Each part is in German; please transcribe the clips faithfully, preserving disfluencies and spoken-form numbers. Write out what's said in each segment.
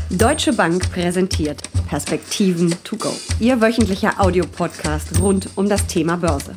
Deutsche Bank präsentiert Perspektiven to go. Ihr wöchentlicher Audiopodcast rund um das Thema Börse.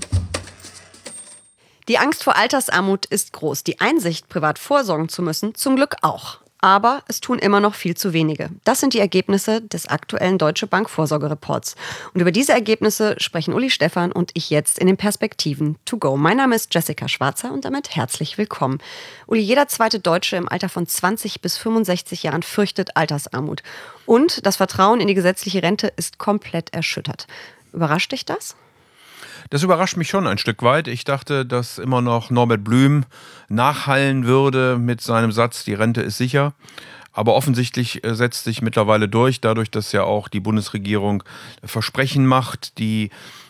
Die Angst vor Altersarmut ist groß. Die Einsicht, privat vorsorgen zu müssen, zum Glück auch. Aber es tun immer noch viel zu wenige. Das sind die Ergebnisse des aktuellen Deutsche Bank Vorsorgereports. Und über diese Ergebnisse sprechen Uli Stephan und ich jetzt in den Perspektiven to go. Mein Name ist Jessica Schwarzer und damit herzlich willkommen. Uli, jeder zweite Deutsche im Alter von zwanzig bis fünfundsechzig Jahren fürchtet Altersarmut. Und das Vertrauen in die gesetzliche Rente ist komplett erschüttert. Überrascht dich das? Das überrascht mich schon ein Stück weit. Ich dachte, dass immer noch Norbert Blüm nachhallen würde mit seinem Satz, die Rente ist sicher. Aber offensichtlich setzt sich mittlerweile durch, dadurch, dass ja auch die Bundesregierung Versprechen macht, die,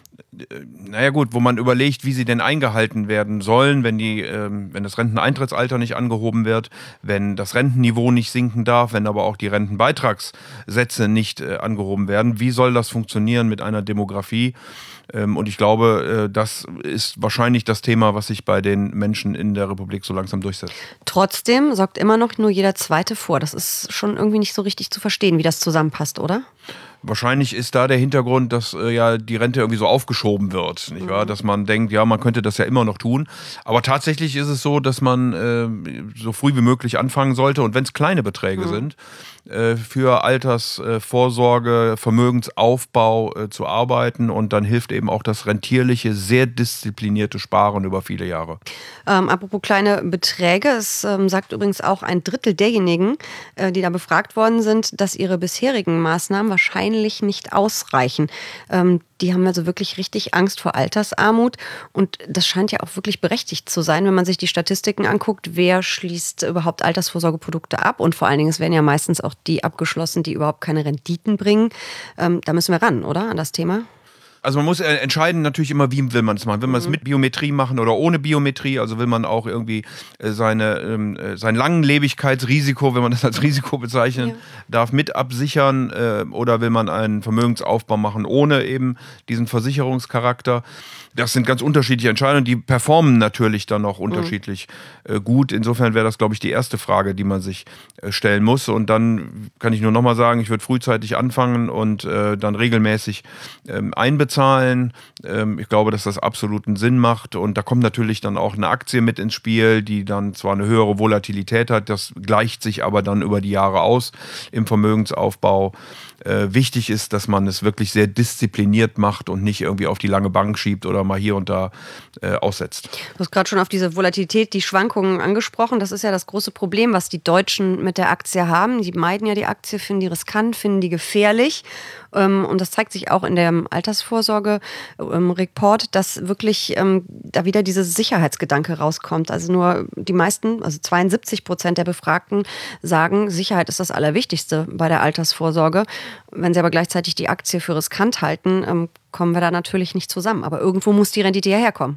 naja gut, wo man überlegt, wie sie denn eingehalten werden sollen, wenn, die, wenn das Renteneintrittsalter nicht angehoben wird, wenn das Rentenniveau nicht sinken darf, wenn aber auch die Rentenbeitragssätze nicht angehoben werden. Wie soll das funktionieren mit einer Demografie? Und ich glaube, das ist wahrscheinlich das Thema, was sich bei den Menschen in der Republik so langsam durchsetzt. Trotzdem sorgt immer noch nur jeder Zweite vor. Das ist schon irgendwie nicht so richtig zu verstehen, wie das zusammenpasst, oder? Wahrscheinlich ist da der Hintergrund, dass äh, ja die Rente irgendwie so aufgeschoben wird, nicht wahr? Dass man denkt, ja, man könnte das ja immer noch tun. Aber tatsächlich ist es so, dass man äh, so früh wie möglich anfangen sollte. Und wenn es kleine Beträge mhm. sind, äh, für Altersvorsorge, äh, Vermögensaufbau äh, zu arbeiten. Und dann hilft eben auch das rentierliche, sehr disziplinierte Sparen über viele Jahre. Ähm, apropos kleine Beträge, es ähm, sagt übrigens auch ein Drittel derjenigen, äh, die da befragt worden sind, dass ihre bisherigen Maßnahmen wahrscheinlich nicht ausreichen. Ähm, die haben also wirklich richtig Angst vor Altersarmut und das scheint ja auch wirklich berechtigt zu sein, wenn man sich die Statistiken anguckt, wer schließt überhaupt Altersvorsorgeprodukte ab und vor allen Dingen, es werden ja meistens auch die abgeschlossen, die überhaupt keine Renditen bringen. Ähm, da müssen wir ran, oder, an das Thema? Also man muss entscheiden natürlich immer, wie will man es machen. Will man es mit Biometrie machen oder ohne Biometrie? Also will man auch irgendwie seine, äh, sein Langlebigkeitsrisiko, wenn man das als Risiko bezeichnen ja. darf, mit absichern? Äh, oder will man einen Vermögensaufbau machen ohne eben diesen Versicherungscharakter? Das sind ganz unterschiedliche Entscheidungen, die performen natürlich dann auch unterschiedlich mhm. äh, gut. Insofern wäre das, glaube ich, die erste Frage, die man sich äh, stellen muss. Und dann kann ich nur nochmal sagen, ich würde frühzeitig anfangen und äh, dann regelmäßig ähm, einbezahlen. Ähm, ich glaube, dass das absoluten Sinn macht. Und da kommt natürlich dann auch eine Aktie mit ins Spiel, die dann zwar eine höhere Volatilität hat, das gleicht sich aber dann über die Jahre aus im Vermögensaufbau. Äh, wichtig ist, dass man es wirklich sehr diszipliniert macht und nicht irgendwie auf die lange Bank schiebt oder mal hier und da äh, aussetzt. Du hast gerade schon auf diese Volatilität, die Schwankungen angesprochen. Das ist ja das große Problem, was die Deutschen mit der Aktie haben. Die meiden ja die Aktie, finden die riskant, finden die gefährlich. Ähm, und das zeigt sich auch in dem Altersvorsorge-Report, ähm, dass wirklich ähm, da wieder dieses Sicherheitsgedanke rauskommt. Also nur die meisten, also zweiundsiebzig Prozent der Befragten sagen, Sicherheit ist das Allerwichtigste bei der Altersvorsorge. Wenn sie aber gleichzeitig die Aktie für riskant halten, ähm, kommen wir da natürlich nicht zusammen. Aber irgendwo muss die Rendite ja herkommen.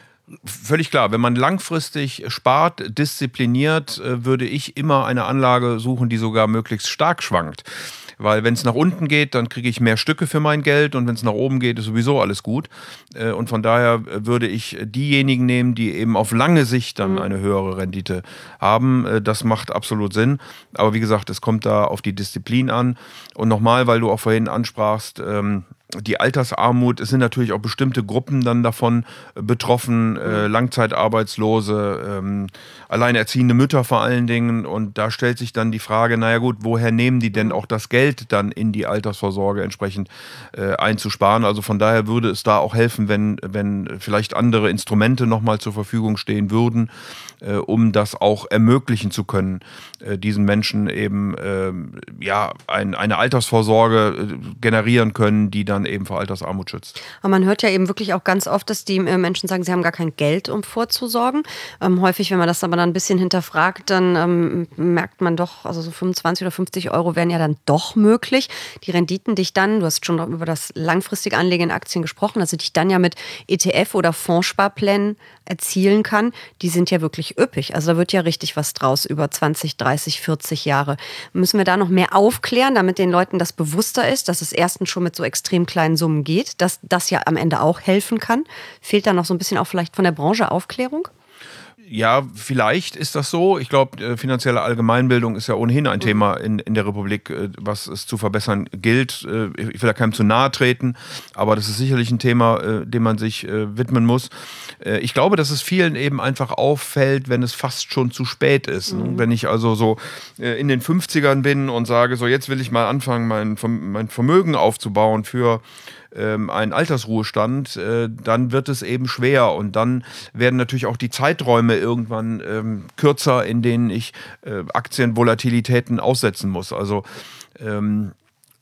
Völlig klar, wenn man langfristig spart, diszipliniert, äh, würde ich immer eine Anlage suchen, die sogar möglichst stark schwankt. Weil wenn es nach unten geht, dann kriege ich mehr Stücke für mein Geld und wenn es nach oben geht, ist sowieso alles gut. Und von daher würde ich diejenigen nehmen, die eben auf lange Sicht dann eine höhere Rendite haben. Das macht absolut Sinn. Aber wie gesagt, es kommt da auf die Disziplin an. Und nochmal, weil du auch vorhin ansprachst, ähm, die Altersarmut, es sind natürlich auch bestimmte Gruppen dann davon betroffen, äh, Langzeitarbeitslose, ähm, alleinerziehende Mütter vor allen Dingen. Und da stellt sich dann die Frage, naja gut, woher nehmen die denn auch das Geld dann in die Altersvorsorge entsprechend äh, einzusparen? Also von daher würde es da auch helfen, wenn, wenn vielleicht andere Instrumente nochmal zur Verfügung stehen würden, äh, um das auch ermöglichen zu können, äh, diesen Menschen eben äh, ja, ein, eine Altersvorsorge äh, generieren können, die dann eben vor Altersarmut schützt. Aber man hört ja eben wirklich auch ganz oft, dass die Menschen sagen, sie haben gar kein Geld, um vorzusorgen. Ähm, häufig, wenn man das aber dann ein bisschen hinterfragt, dann ähm, merkt man doch, also so fünfundzwanzig oder fünfzig Euro wären ja dann doch möglich. Die Renditen dich dann, du hast schon über das langfristige Anlegen in Aktien gesprochen, also dich dann ja mit E T F oder Fondssparplänen erzielen kann, die sind ja wirklich üppig. Also da wird ja richtig was draus über zwanzig, dreißig, vierzig Jahre. Müssen wir da noch mehr aufklären, damit den Leuten das bewusster ist, dass es erstens schon mit so extrem kleinen Summen geht, dass das ja am Ende auch helfen kann? Fehlt da noch so ein bisschen auch vielleicht von der Branche Aufklärung? Ja, vielleicht ist das so. Ich glaube, finanzielle Allgemeinbildung ist ja ohnehin ein mhm. Thema in, in der Republik, was es zu verbessern gilt. Ich will da keinem zu nahe treten, aber das ist sicherlich ein Thema, dem man sich widmen muss. Ich glaube, dass es vielen eben einfach auffällt, wenn es fast schon zu spät ist. Mhm. Wenn ich also so in den fünfzigern bin und sage, so jetzt will ich mal anfangen, mein, mein Vermögen aufzubauen für einen Altersruhestand, dann wird es eben schwer und dann werden natürlich auch die Zeiträume irgendwann ähm, kürzer, in denen ich äh, Aktienvolatilitäten aussetzen muss. Also ähm,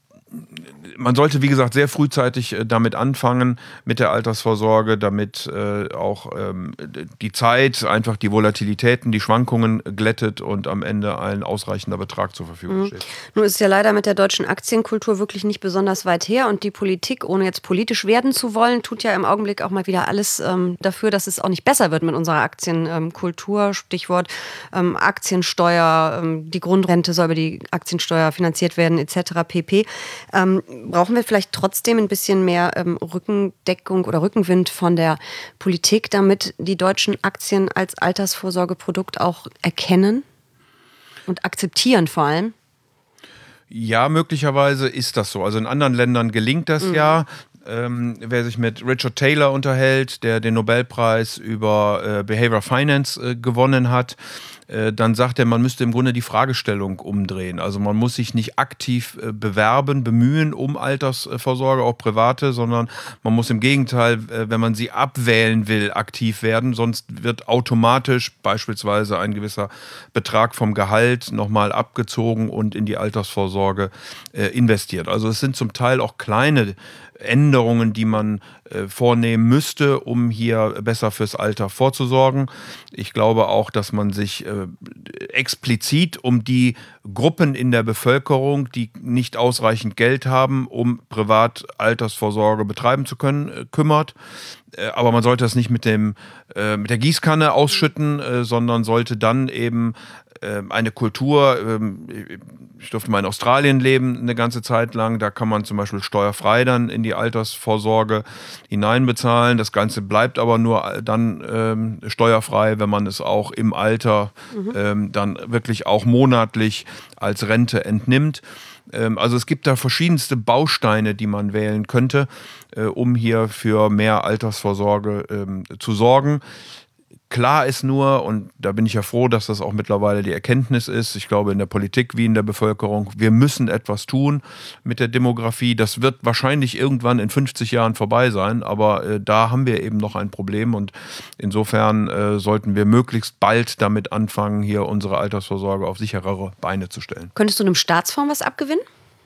man sollte, wie gesagt, sehr frühzeitig äh, damit anfangen, mit der Altersvorsorge, damit äh, auch ähm, die Zeit einfach die Volatilitäten, die Schwankungen glättet und am Ende ein ausreichender Betrag zur Verfügung steht. Mhm. Nun ist es ja leider mit der deutschen Aktienkultur wirklich nicht besonders weit her und die Politik, ohne jetzt politisch werden zu wollen, tut ja im Augenblick auch mal wieder alles ähm, dafür, dass es auch nicht besser wird mit unserer Aktienkultur. Stichwort ähm, Aktiensteuer, ähm, die Grundrente soll über die Aktiensteuer finanziert werden et cetera pp. Ähm, brauchen wir vielleicht trotzdem ein bisschen mehr ähm, Rückendeckung oder Rückenwind von der Politik, damit die deutschen Aktien als Altersvorsorgeprodukt auch erkennen und akzeptieren vor allem? Ja, möglicherweise ist das so. Also in anderen Ländern gelingt das mhm. ja. Ähm, wer sich mit Richard Taylor unterhält, der den Nobelpreis über äh, Behavioral Finance äh, gewonnen hat, äh, dann sagt er, man müsste im Grunde die Fragestellung umdrehen. Also man muss sich nicht aktiv äh, bewerben, bemühen um Altersvorsorge, auch private, sondern man muss im Gegenteil, äh, wenn man sie abwählen will, aktiv werden. Sonst wird automatisch beispielsweise ein gewisser Betrag vom Gehalt nochmal abgezogen und in die Altersvorsorge äh, investiert. Also es sind zum Teil auch kleine Änderungen, die man äh, vornehmen müsste, um hier besser fürs Alter vorzusorgen. Ich glaube auch, dass man sich äh, explizit um die Gruppen in der Bevölkerung, die nicht ausreichend Geld haben, um privat Altersvorsorge betreiben zu können, äh, kümmert. Äh, aber man sollte das nicht mit, dem, äh, mit der Gießkanne ausschütten, äh, sondern sollte dann eben äh, eine Kultur, äh, ich durfte mal in Australien leben eine ganze Zeit lang, da kann man zum Beispiel steuerfrei dann in die Altersvorsorge hineinbezahlen. Das Ganze bleibt aber nur dann ähm, steuerfrei, wenn man es auch im Alter mhm. ähm, dann wirklich auch monatlich als Rente entnimmt. Ähm, also es gibt da verschiedenste Bausteine, die man wählen könnte, äh, um hier für mehr Altersvorsorge ähm, zu sorgen. Klar ist nur, und da bin ich ja froh, dass das auch mittlerweile die Erkenntnis ist, ich glaube in der Politik wie in der Bevölkerung, wir müssen etwas tun mit der Demografie. Das wird wahrscheinlich irgendwann in fünfzig Jahren vorbei sein, aber äh, da haben wir eben noch ein Problem und insofern äh, sollten wir möglichst bald damit anfangen, hier unsere Altersvorsorge auf sicherere Beine zu stellen. Könntest du einem Staatsfonds was abgewinnen?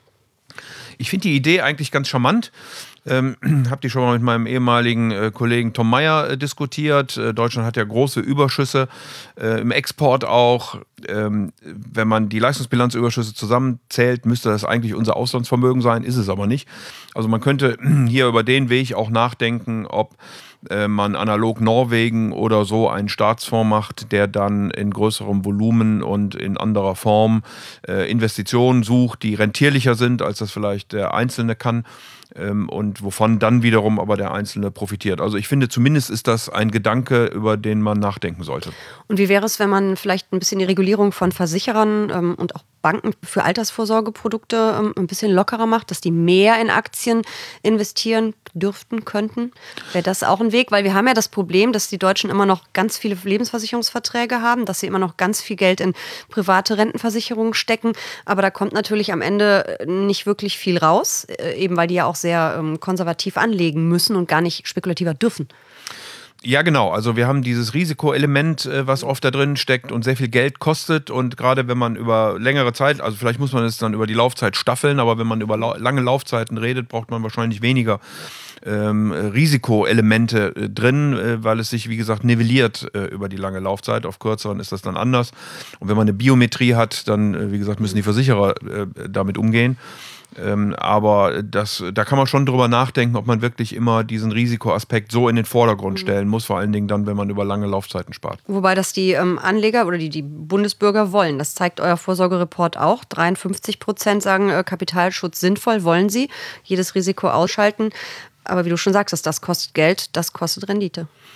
Ich finde die Idee eigentlich ganz charmant. Ähm, habe die schon mal mit meinem ehemaligen äh, Kollegen Tom Meyer äh, diskutiert. Äh, Deutschland hat ja große Überschüsse, äh, im Export auch. Ähm, wenn man die Leistungsbilanzüberschüsse zusammenzählt, müsste das eigentlich unser Auslandsvermögen sein, ist es aber nicht. Also man könnte hier über den Weg auch nachdenken, ob äh, man analog Norwegen oder so einen Staatsfonds macht, der dann in größerem Volumen und in anderer Form äh, Investitionen sucht, die rentierlicher sind, als das vielleicht der Einzelne kann. Und wovon dann wiederum aber der Einzelne profitiert. Also ich finde, zumindest ist das ein Gedanke, über den man nachdenken sollte. Und wie wäre es, wenn man vielleicht ein bisschen die Regulierung von Versicherern ähm, und auch Banken für Altersvorsorgeprodukte ähm, ein bisschen lockerer macht, dass die mehr in Aktien investieren dürften, könnten? Wäre das auch ein Weg? Weil wir haben ja das Problem, dass die Deutschen immer noch ganz viele Lebensversicherungsverträge haben, dass sie immer noch ganz viel Geld in private Rentenversicherungen stecken. Aber da kommt natürlich am Ende nicht wirklich viel raus, äh, eben weil die ja auch sehr ähm, konservativ anlegen müssen und gar nicht spekulativer dürfen. Ja, genau. Also wir haben dieses Risikoelement, was oft da drin steckt und sehr viel Geld kostet. Und gerade wenn man über längere Zeit, also vielleicht muss man es dann über die Laufzeit staffeln, aber wenn man über lau- lange Laufzeiten redet, braucht man wahrscheinlich weniger ähm, Risikoelemente äh, drin, äh, weil es sich, wie gesagt, nivelliert äh, über die lange Laufzeit. Auf kürzeren ist das dann anders. Und wenn man eine Biometrie hat, dann, äh, wie gesagt, müssen die Versicherer äh, damit umgehen. Ähm, aber das, da kann man schon drüber nachdenken, ob man wirklich immer diesen Risikoaspekt so in den Vordergrund stellen muss, vor allen Dingen dann, wenn man über lange Laufzeiten spart. Wobei das die ähm, Anleger oder die, die Bundesbürger wollen. Das zeigt euer Vorsorgereport auch. dreiundfünfzig Prozent sagen, äh, Kapitalschutz sinnvoll, wollen sie. Jedes Risiko ausschalten. Aber wie du schon sagst, das kostet Geld, das kostet Rendite.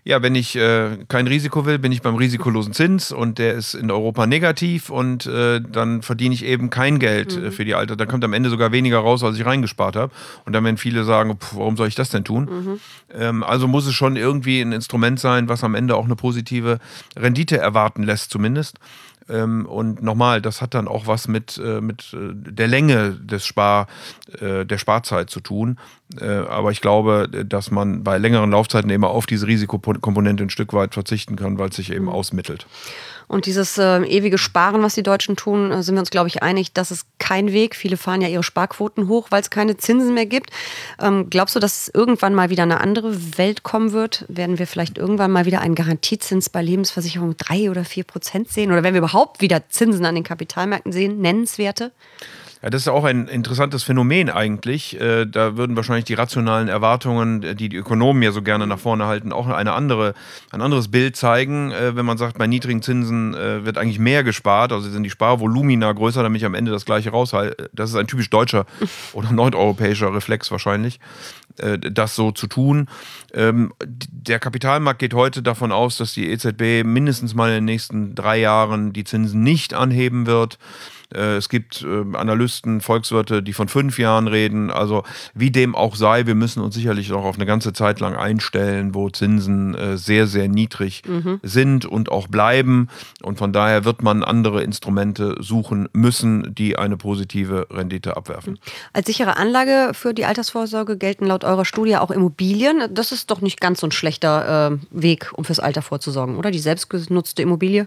Ja, wenn ich äh, kein Risiko will, bin ich beim risikolosen Zins und der ist in Europa negativ und äh, dann verdiene ich eben kein Geld mhm. äh, für die Alter. Dann kommt am Ende sogar weniger raus, als ich reingespart habe. Und dann werden viele sagen, pff, warum soll ich das denn tun? Mhm. Ähm, also muss es schon irgendwie ein Instrument sein, was am Ende auch eine positive Rendite erwarten lässt zumindest. Ähm, und nochmal, das hat dann auch was mit, äh, mit äh, der Länge des Spar, äh, der Sparzeit zu tun. Äh, aber ich glaube, dass man bei längeren Laufzeiten eben auf diese Risikokomponente ein Stück weit verzichten kann, weil es sich eben mhm. ausmittelt. Und dieses äh, ewige Sparen, was die Deutschen tun, äh, sind wir uns, glaube ich, einig, das ist kein Weg. Viele fahren ja ihre Sparquoten hoch, weil es keine Zinsen mehr gibt. Ähm, glaubst du, dass irgendwann mal wieder eine andere Welt kommen wird? Werden wir vielleicht irgendwann mal wieder einen Garantiezins bei Lebensversicherungen drei oder vier Prozent sehen? Oder werden wir überhaupt wieder Zinsen an den Kapitalmärkten sehen, nennenswerte? Ja, das ist auch ein interessantes Phänomen eigentlich. Äh, da würden wahrscheinlich die rationalen Erwartungen, die die Ökonomen ja so gerne nach vorne halten, auch eine andere, ein anderes Bild zeigen. Äh, wenn man sagt, bei niedrigen Zinsen äh, wird eigentlich mehr gespart, also sind die Sparvolumina größer, damit ich am Ende das Gleiche raushalte. Das ist ein typisch deutscher oder nordeuropäischer Reflex wahrscheinlich, äh, das so zu tun. Ähm, der Kapitalmarkt geht heute davon aus, dass die E Z B mindestens mal in den nächsten drei Jahren die Zinsen nicht anheben wird. Es gibt äh, Analysten, Volkswirte, die von fünf Jahren reden. Also wie dem auch sei, wir müssen uns sicherlich noch auf eine ganze Zeit lang einstellen, wo Zinsen äh, sehr, sehr niedrig mhm. sind und auch bleiben. Und von daher wird man andere Instrumente suchen müssen, die eine positive Rendite abwerfen. Als sichere Anlage für die Altersvorsorge gelten laut eurer Studie auch Immobilien. Das ist doch nicht ganz so ein schlechter äh, Weg, um fürs Alter vorzusorgen, oder? Die selbstgenutzte Immobilie?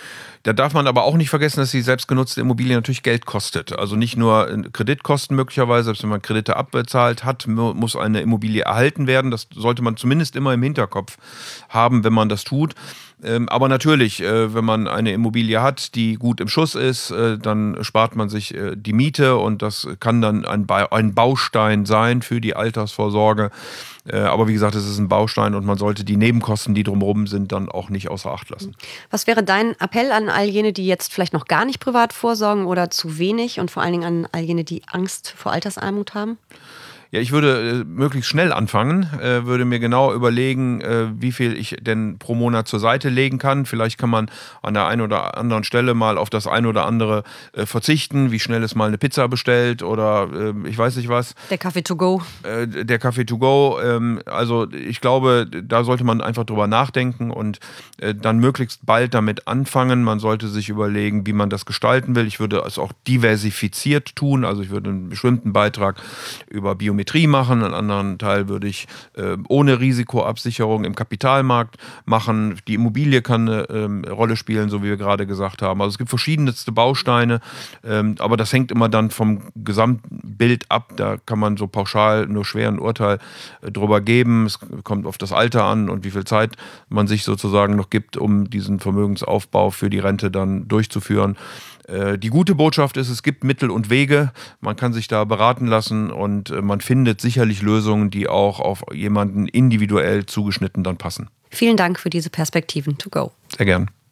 Da darf man aber auch nicht vergessen, dass die selbstgenutzte Immobilie natürlich Geld kostet. Also nicht nur Kreditkosten möglicherweise, selbst wenn man Kredite abbezahlt hat, muss eine Immobilie erhalten werden. Das sollte man zumindest immer im Hinterkopf haben, wenn man das tut. Aber natürlich, wenn man eine Immobilie hat, die gut im Schuss ist, dann spart man sich die Miete und das kann dann ein Baustein sein für die Altersvorsorge. Aber wie gesagt, es ist ein Baustein und man sollte die Nebenkosten, die drumherum sind, dann auch nicht außer Acht lassen. Was wäre dein Appell an all jene, die jetzt vielleicht noch gar nicht privat vorsorgen oder zu wenig und vor allen Dingen an all jene, die Angst vor Altersarmut haben? Ja, ich würde äh, möglichst schnell anfangen, äh, würde mir genau überlegen, äh, wie viel ich denn pro Monat zur Seite legen kann. Vielleicht kann man an der einen oder anderen Stelle mal auf das ein oder andere äh, verzichten, wie schnell es mal eine Pizza bestellt oder äh, ich weiß nicht was. Der Kaffee to go. Äh, der Kaffee to go. Ähm, also ich glaube, da sollte man einfach drüber nachdenken und äh, dann möglichst bald damit anfangen. Man sollte sich überlegen, wie man das gestalten will. Ich würde es auch diversifiziert tun. Also ich würde einen bestimmten Beitrag über Biometrie machen, einen anderen Teil würde ich äh, ohne Risikoabsicherung im Kapitalmarkt machen. Die Immobilie kann eine ähm, Rolle spielen, so wie wir gerade gesagt haben. Also es gibt verschiedenste Bausteine, ähm, aber das hängt immer dann vom Gesamtbild ab. Da kann man so pauschal nur schwer ein Urteil äh, drüber geben. Es kommt auf das Alter an und wie viel Zeit man sich sozusagen noch gibt, um diesen Vermögensaufbau für die Rente dann durchzuführen. Die gute Botschaft ist, es gibt Mittel und Wege, man kann sich da beraten lassen und man findet sicherlich Lösungen, die auch auf jemanden individuell zugeschnitten dann passen. Vielen Dank für diese Perspektiven to go. Sehr gern.